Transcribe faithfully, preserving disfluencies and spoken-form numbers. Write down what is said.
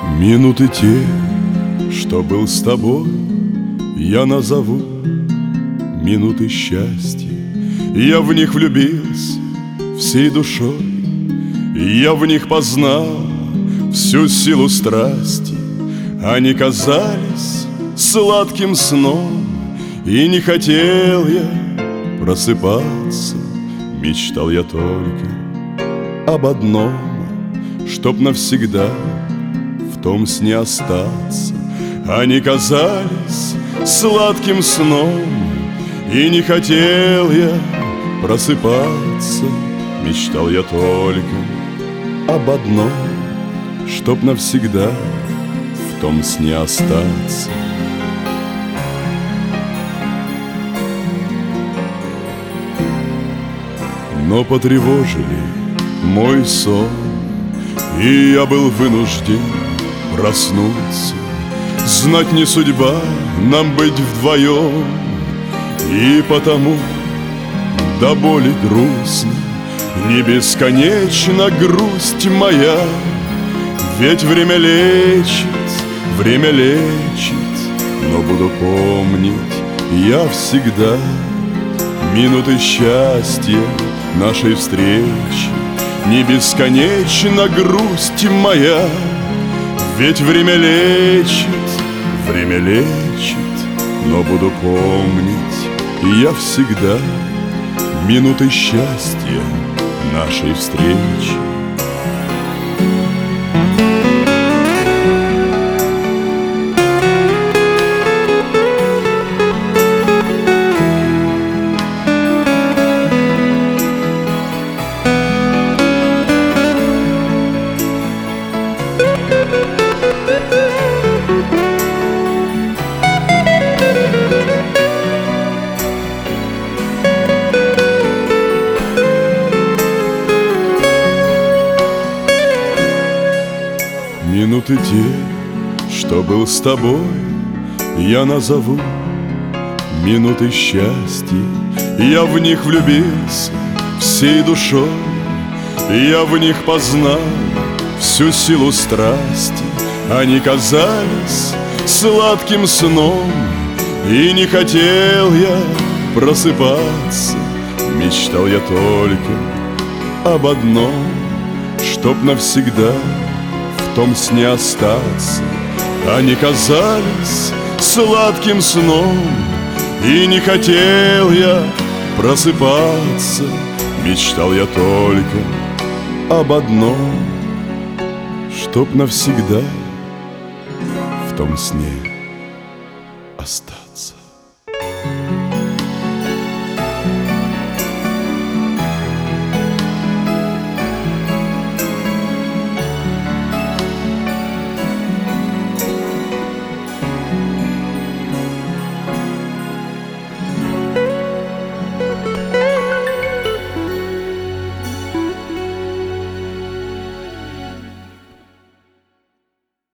Минуты те, что был с тобой, я назову минуты счастья. Я в них влюбился всей душой, я в них познал всю силу страсти. Они казались сладким сном, и не хотел я просыпаться. Мечтал я только об одном, чтоб навсегда в том сне остаться. Они казались сладким сном, и не хотел я просыпаться. Мечтал я только об одном, чтоб навсегда в том сне остаться. Но потревожили мой сон, и я был вынужден проснуться. Знать не судьба нам быть вдвоем, и потому до боли грустно, не бесконечна грусть моя. Ведь время лечит, время лечит, но буду помнить я всегда минуты счастья нашей встречи. Не бесконечна грусть моя, ведь время лечит, время лечит, но буду помнить я всегда минуты счастья нашей встречи. Минуты те, что был с тобой, я назову минуты счастья. Я в них влюбился всей душой, я в них познал всю силу страсти. Они казались сладким сном, и не хотел я просыпаться. Мечтал я только об одном, чтоб навсегда в том сне остаться. Они казались сладким сном, и не хотел я просыпаться. Мечтал я только об одном, чтоб навсегда в том сне остаться.